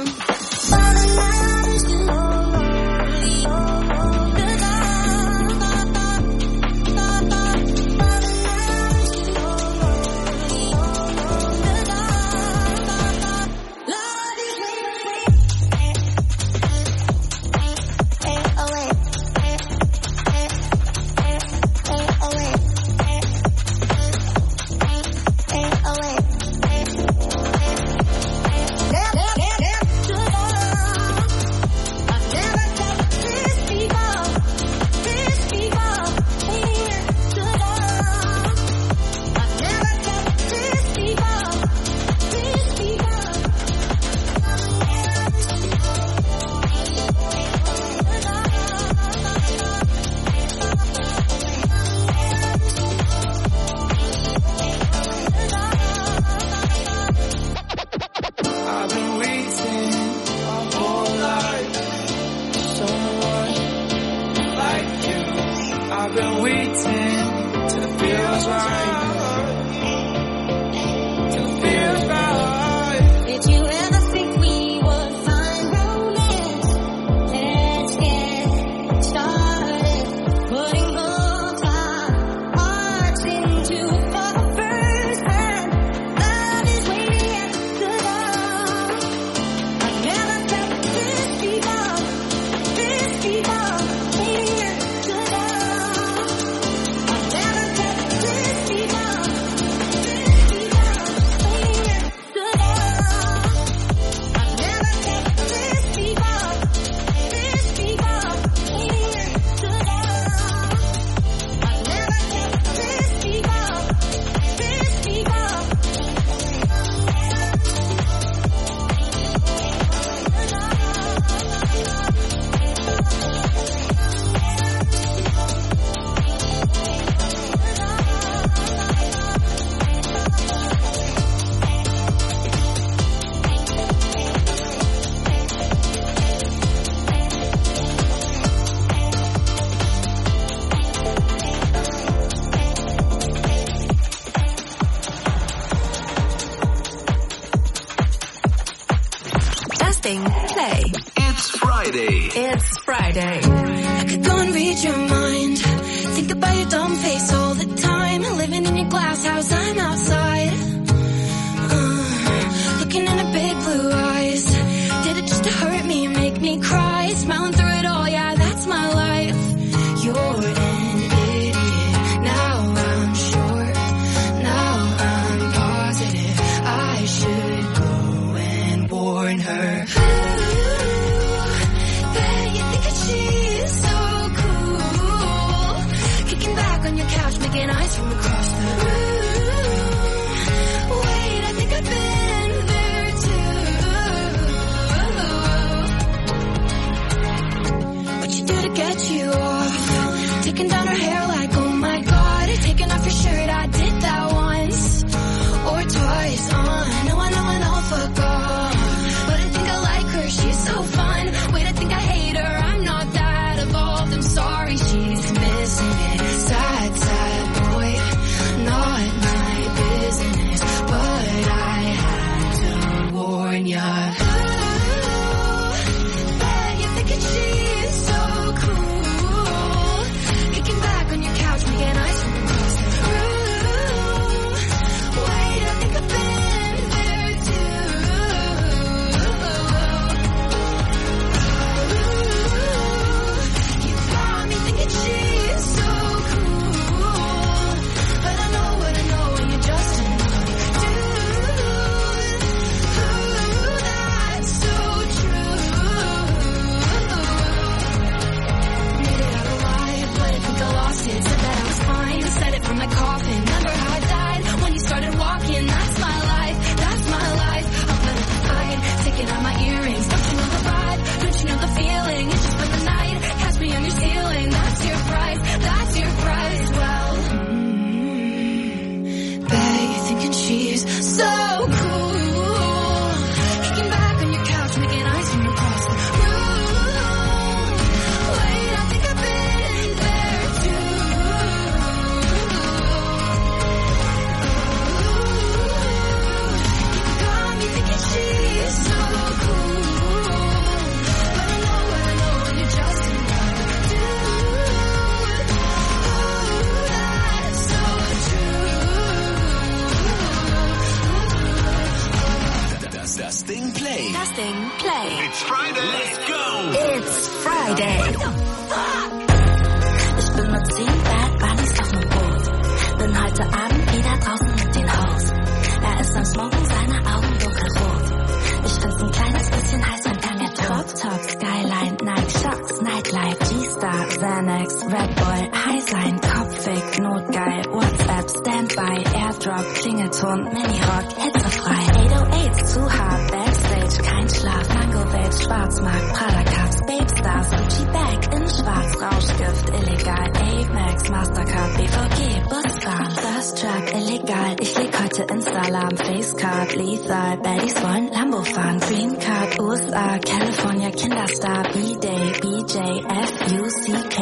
Play. It's Friday. It's Friday. I could go and read your mind. Think about your dumb face all the time. Living in your glass house, I'm outside. Looking in her big blue eyes. Did it just to hurt me, make me cry? Smiling through it all, yeah, that's my life. You're an idiot. Now I'm sure. Now I'm positive. I should go and warn her. Making eyes from across the room. Wait, I think I've been there too. What you do to get you off? Taking down her hair like, oh my god. Taking off your shirt, I did that once or twice. I know, fuck off. But I think I like her, she's so fun. Wait, I think I hate her, I'm not that evolved. I'm sorry, she's missing it. Sad boy. Play. Dusting Play. It's Friday. Let's go. It's Friday. Ich bin mit 7 Bad Bunnies auf nem Boot. Bin heute Abend wieder draußen mit den Hoes. Er ist am Smoken, seine Augen dunkelrot. Ich find's ein kleines bisschen heiß, wenn er mir Drop Top, Skyline, Nike Shocks, Nightlife, G-Star, Xanax, Red Bull, High sein, Kopfig, Notgeil, WhatsApp, Standby, Airdrop, Klingelton, Mini-Rock, hitzefrei, 808s, zu hart, Backstage, kein Schlaf, Mango Vapes, Schwarzmarkt, Prada Cups, Babe Stars, Gucci Bag, in Schwarz, Rauschgift, illegal, Amex, Mastercard, BVG, Busfahren, First Truck, illegal, ich leg heute Insta-Alarm, Facecard, Lethal, Baddies wollen Lambo fahren, Green Card, USA, California, Kinderstar, B-Day, BJ, F-U-C-K.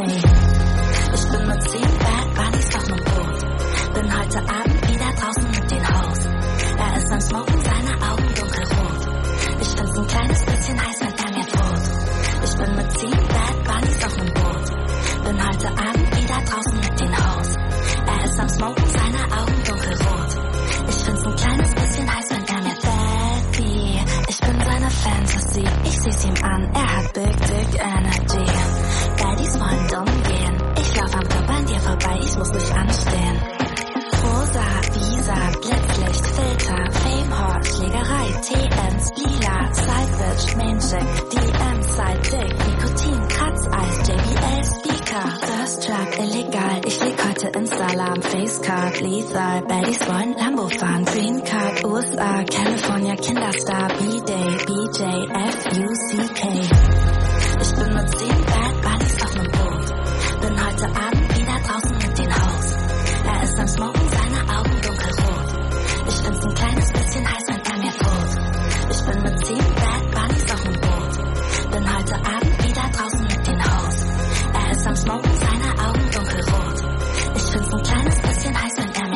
Ich bin mit 10 Bad Bunnies auf nem Boot. Bin heute Abend wieder draußen mit den Hoes. Er ist am Smoken, seine Augen dunkelrot. Ich find's ein kleines bisschen heiß, wenn er mir droht. Ich bin mit 10 Bad Bunnies auf nem Boot. Bin heute Abend wieder draußen mit den Hoes. Er ist am Smoken, seine Augen dunkelrot. Ich find's ein kleines bisschen heiß, wenn er mir Daddy. Ich bin seine Fantasy, ich seh's ihm an, er hat Big Dick Energy. Baddies wollen dumm gehen, ich lauf am Körper an dir vorbei, ich muss nicht anstehen. Rosa, Visa, Blitzlicht, Filter, Fame, Hot, Schlägerei, TNs, Lila, Side-Bitch, Main-Chick, DM, Side-Dick, Nikotin, Kratzeis, JBL, Speaker, First Truck, illegal, ich leg heute Insta-Alarm, Facecard, Lethal, Baddies wollen Lambo fahren, Green Card, USA, California, Kinderstar, B-Day, BJ, F-U-C-K. Ich bin mit 10 Bad Bunnies auf nem Boot. Bin heute Abend wieder draußen mit den Hoes. Er ist am Smoken, seine Augen dunkelrot. Ich find's ein kleines bisschen heiß, wenn er mir droht. Ich bin mit 10 Bad Bunnies auf nem Boot. Bin heute Abend wieder draußen mit den Hoes. Er ist am Smoken, seine Augen dunkelrot. Ich find's ein kleines bisschen heiß, wenn er mir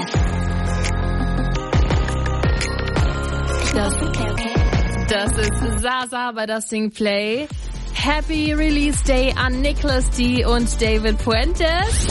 Das ist Zaza bei Dusting Play. Happy Release Day an Nicholas D. und David Puentes.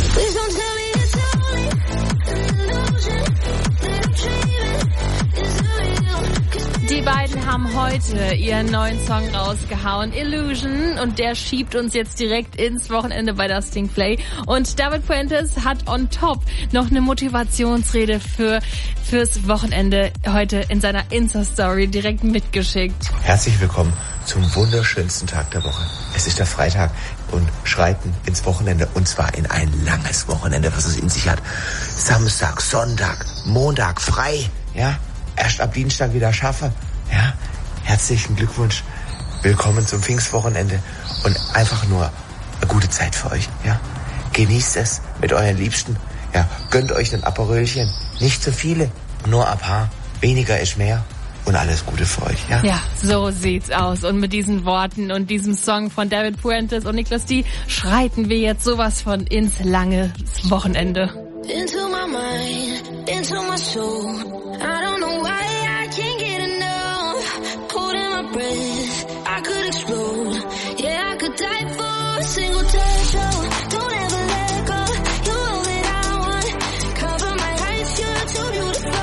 Die beiden haben heute ihren neuen Song rausgehauen, Illusion, und der schiebt uns jetzt direkt ins Wochenende bei Dusting Play. Und David Puentes hat on top noch eine Motivationsrede fürs Wochenende heute in seiner Insta-Story direkt mitgeschickt. Herzlich willkommen zum wunderschönsten Tag der Woche. Es ist der Freitag und schreiten ins Wochenende, und zwar in ein langes Wochenende, was es in sich hat. Samstag, Sonntag, Montag frei, ja, erst ab Dienstag wieder schaffe, ja. Herzlichen Glückwunsch, willkommen zum Pfingstwochenende und einfach nur eine gute Zeit für euch, ja. Genießt es mit euren Liebsten, ja, gönnt euch ein Aperölchen, nicht zu viele, nur ein paar, weniger ist mehr. Und alles Gute für euch, ja? Ja, so sieht's aus. Und mit diesen Worten und diesem Song von David Puentes und Nicholas D. schreiten wir jetzt sowas von ins lange Wochenende. Into my mind, into my soul. I don't know why I can't get enough. Holding my breath, I could explode. Yeah, I could die for a single touch. Oh, don't ever let go. You're all that I want. Cover my eyes, you're too beautiful.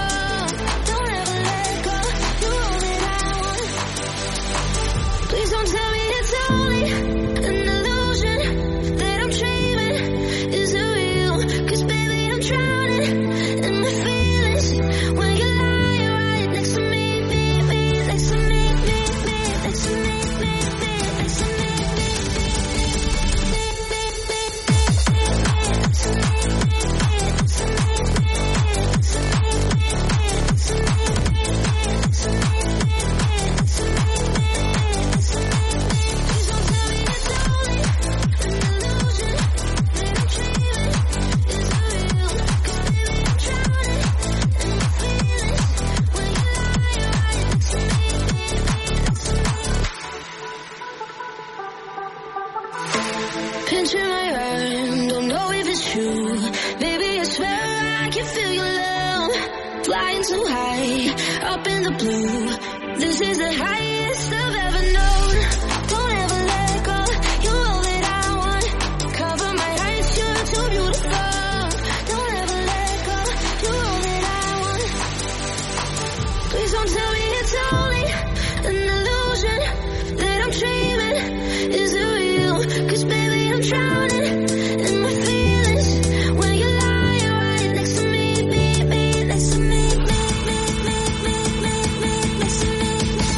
Please don't tell me it's only an illusion that I'm dreaming. Is it real? 'Cause baby I'm drowning in my feelings when you lie right next to me, next to me, next to me, next to me. Pinching my arm, don't know if it's true. Baby, I swear I can feel your love. Flying so high, up in the blue. This is the highest I've ever known. Don't ever let go, you're all that I want. Cover my eyes, you're too beautiful. Don't ever let go, you're all that I want. Please don't tell me it's only an illusion. illusion that I'm dreaming. Is it real? 'Cause baby, I'm drowning in my feelings when you lie right next to me, next to me, next to me.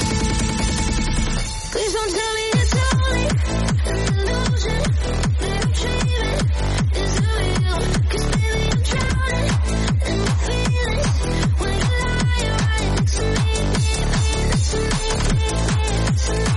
Please don't tell me it's only an illusion that I'm dreaming. Is it real? 'Cause baby, I'm drowning in my feelings when you lie right next to me, next to me, next to me.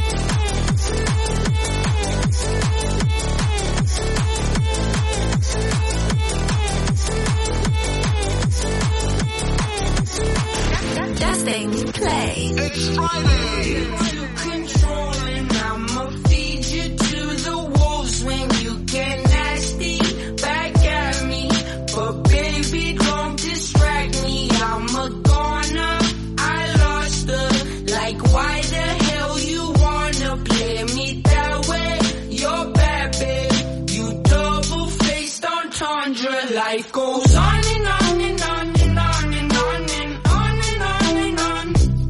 Dusting play. It's Friday. Controlling, I'ma feed you to the wolves when you get nasty back at me. But baby, don't distract me. I'm a goner. I lost her. Like, why the hell you wanna play me that way? You're bad, babe. You double-faced entendre. Life goes on and on and on and on and on and on and on and on.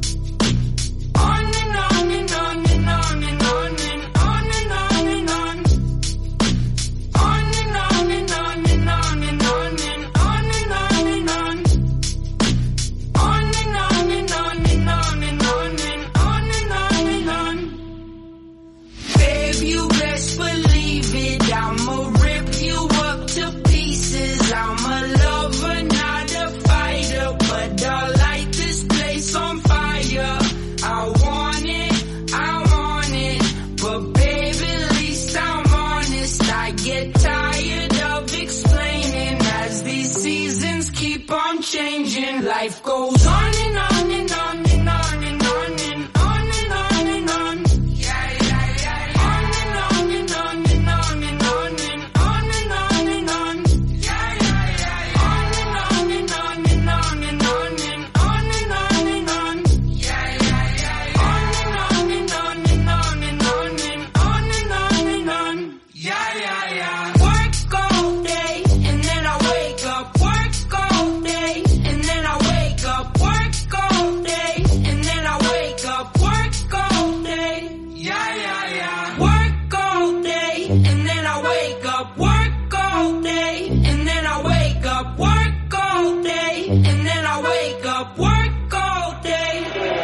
On and on and on and on and on and on and on and on. On and on and on and on and on and on and on and on. On and on and on and on and on and on and on and on. Babe, you best believe it. I'ma rip you up to pieces. I'm a lover, not a fighter, but I'll light this place on fire. I want it, but baby, at least I'm honest. I get tired of explaining as these seasons keep on changing. Life goes on and on and on and on and on and on and on and on. Yeah, yeah, yeah. On and on and on and on and on and on and on and on. Yeah, yeah, yeah. On and on and on and on and on and on and on and on. Yeah, yeah, yeah. On and on and on and on and on and on and on and on. Yeah, yeah, yeah. Work all day and then I wake up. Work all day and then I wake up. Work all day and then I wake up. Work all day. Yeah, yeah, yeah. Work all day and then I wake up. Work all day and then I wake up. Work all day and then I wake up. Work all day.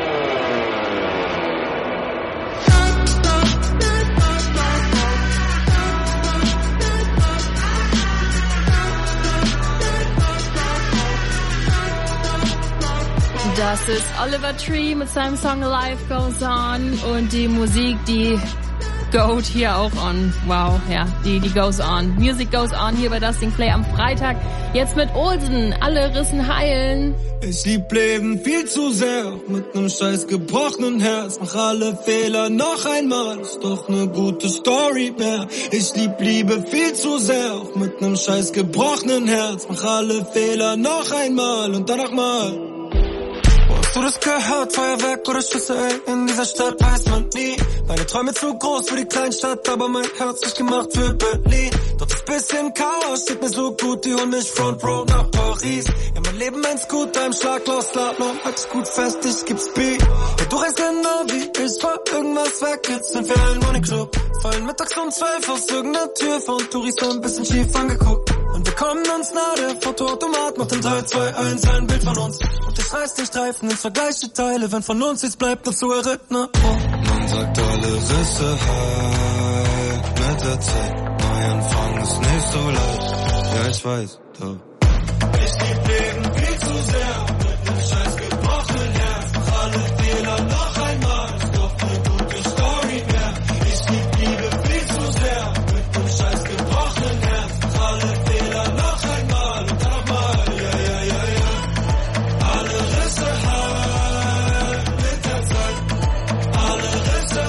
Das ist Oliver Tree mit seinem Song Life Goes On und die Musik, die Goat hier auch on. Wow, ja, die goes on. Music goes on hier bei Dusting Play am Freitag. Jetzt mit Olsen, alle Rissen heilen. Ich lieb Leben viel zu sehr, mit nem scheiß gebrochenen Herz. Mach alle Fehler noch einmal, ist doch ne gute Story mehr. Ich lieb Liebe viel zu sehr, auch mit nem scheiß gebrochenen Herz. Mach alle Fehler noch einmal und dann nochmal. Hast du das gehört? Feuerwerk oder Schüsse, ey, in dieser Stadt weiß man nie. Meine Träume zu groß für die Kleinstadt, aber mein Herz nicht gemacht für Berlin. Doch das bisschen Chaos steht mir so gut, die holen mich Front Row nach Paris. Ja, mein Leben ein Scooter im Schlagloch-Slalom, halt gut fest, ich geb Speed. Ja, du weißt genau wie ich war, irgendwas weg, jetzt sind wir ein Morning Club. Fallen mittags um 12 aus irgendeiner Tür von Touris so ein bisschen schief angeguckt. Und wir kommen uns nahe, der Fotoautomat macht in 3, 2, 1 ein Bild von uns. Und ich reiß den Streifen in vergleiche Teile, wenn von uns nichts bleibt, nur zu Erinnerung. Man sagt alle Risse heil, mit der Zeit, Neuanfang ist nicht so leicht. Ja, ich weiß, doch. Ich lieb Leben viel zu sehr, mit nem scheiß gebrochenen Herz. Mach alle Fehler noch einmal, ist doch ne gute Story mehr. Ich lieb Liebe viel zu sehr, mit nem scheiß gebrochenen Herz. Mach alle Fehler noch einmal und dann nochmal, ja, ja, ja, ja. Alle Risse heil, mit der Zeit, alle Risse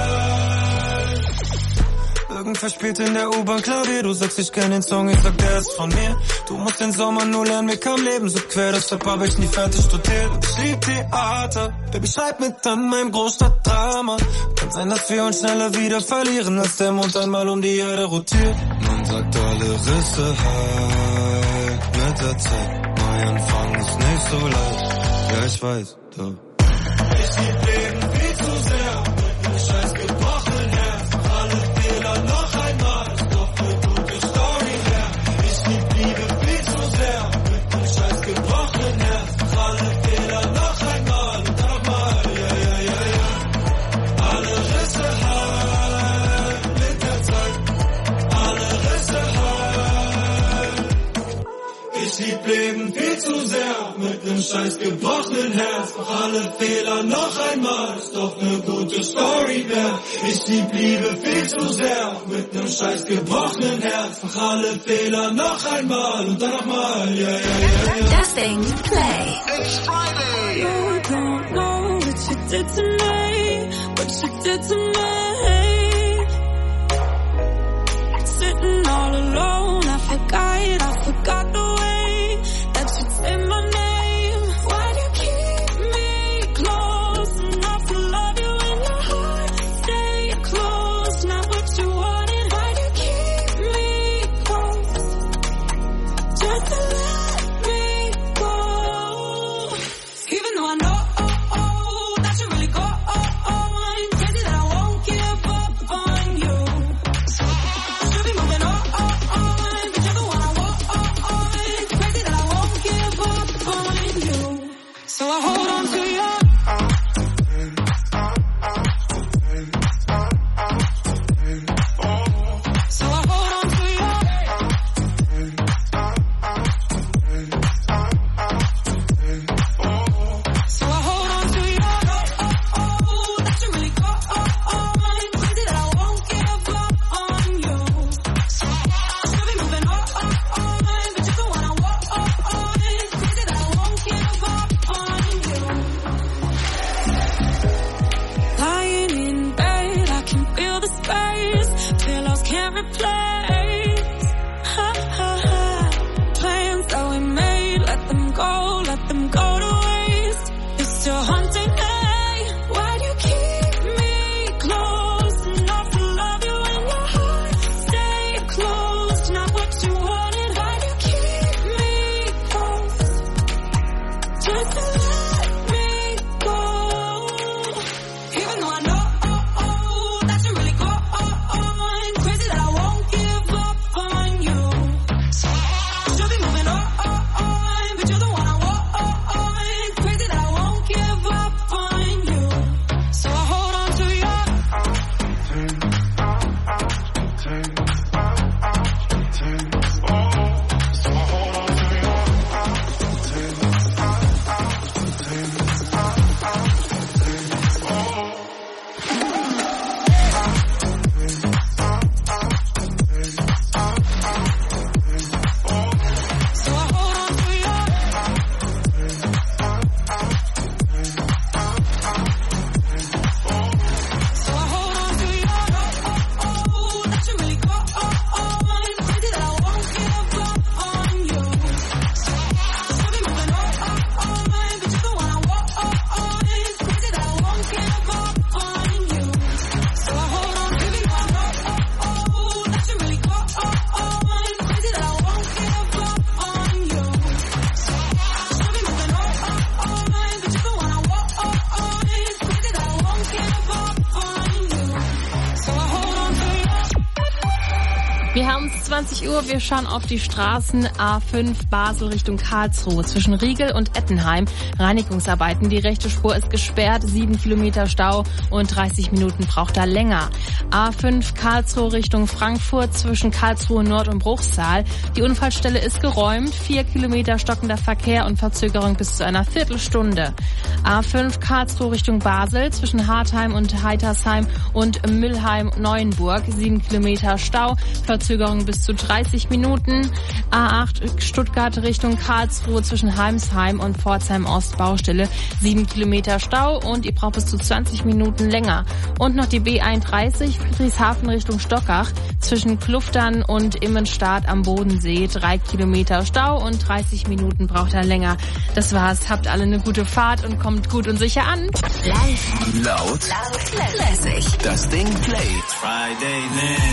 heil. Irgendwer spielt in der U-Bahn Klavier, du sagst, ich kenn den Song, ich sag, der ist von mir. Du musst den Sommer nur lernen, mir kam Leben so quer, deshalb hab ich nie fertig studiert. Ich lieb Theater, Baby, schreib mit an meinem Großstadtdrama. Kann sein, dass wir uns schneller wieder verlieren, als der Mond einmal um die Erde rotiert. Man sagt, alle Risse heil, mit der Zeit, Neuanfang ist nicht so leicht. Ja, ich weiß, doch. Ich lieb Leben viel zu sehr. nem scheiß gebrochenen Herz. Mach alle Fehler noch einmal, ist doch ne gute Story wert. Ich lieb Liebe viel zu sehr, mit nem scheiß gebrochenen Herz. Mach alle Fehler noch einmal und dann nochmal, yeah, yeah, yeah, yeah. Das Ding Play. It's Friday. You don't know what you did to me, what you did to me. Sitting all alone, I forgot the way that you'd say my name. Why do you keep me close enough to love you in your heart? Stay close, not what you wanted. Why do you keep me close? Just to let me go. Even though I know that you really go on, crazy that I won't give up on you. Should be moving on, but you're the one I want. Crazy that I won't give up on you. So I hold on to you. So I hold on to you. So I hold on to you. That you really go on. Crazy that I won't give up on you. Should be moving on, but you're the one I want. Crazy that I won't give up on you. Lying in bed, I can feel the space. Pillows can't replace. Plans that we made, let them go to waste. You're still haunting me. Why do you keep me close enough to love you in your heart? Stay close, not what you wanted. Why do you keep me close? Just to let me go. Even though I know that you really go on, crazy that I won't give up on you. Should be moving on, but you're the one I want. Crazy that I won't give up on you. So I hold on to you. So I hold on to you. So I hold on to you. That you really go on. Crazy that I won't give up on you. Should be moving on, but you're the one I want. Crazy that I won't give up on you. So I hold on to you. That you really go on. Crazy that I won't give up on you. Should be moving on, but you're the one I want. Crazy that I won't give up on you. So I hold on to you. Wir haben es 20 Uhr, wir schauen auf die Straßen A5 Basel Richtung Karlsruhe zwischen Riegel und Ettenheim. Reinigungsarbeiten, die rechte Spur ist gesperrt, 7 Kilometer Stau und 30 Minuten braucht er länger. A5 Karlsruhe Richtung Frankfurt zwischen Karlsruhe Nord und Bruchsal. Die Unfallstelle ist geräumt, 4 Kilometer stockender Verkehr und Verzögerung bis zu einer Viertelstunde. A5 Karlsruhe Richtung Basel zwischen Hartheim und Heitersheim und Müllheim-Neuenburg, 7 Kilometer Stau, Verzögerung bis zu 30 Minuten. A8 Stuttgart Richtung Karlsruhe zwischen Heimsheim und Pforzheim Ost Baustelle, 7 Kilometer Stau und ihr braucht bis zu 20 Minuten länger. Und noch die B31 Friedrichshafen Richtung Stockach zwischen Kluftern und Immenstadt am Bodensee, 3 Kilometer Stau und 30 Minuten braucht er länger. Das war's. Habt alle eine gute Fahrt und kommt gut und sicher an. Live, laut, Lässig. das Ding Play. Friday,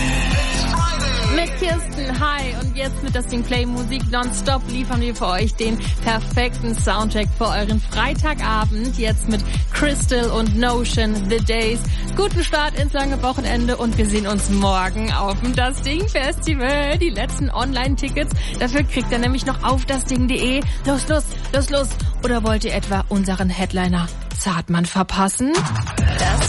Mit Kirsten, hi. Und jetzt mit das Ding Play Musik nonstop liefern wir für euch den perfekten Soundtrack für euren Freitagabend. Jetzt mit Crystal und Notion, The Days. Guten Start ins lange Wochenende und wir sehen uns morgen auf dem Das Ding Festival. Die letzten Online-Tickets, dafür kriegt ihr nämlich noch auf dasding.de. Los. Oder wollt ihr etwa unseren Headliner Zartmann verpassen? Das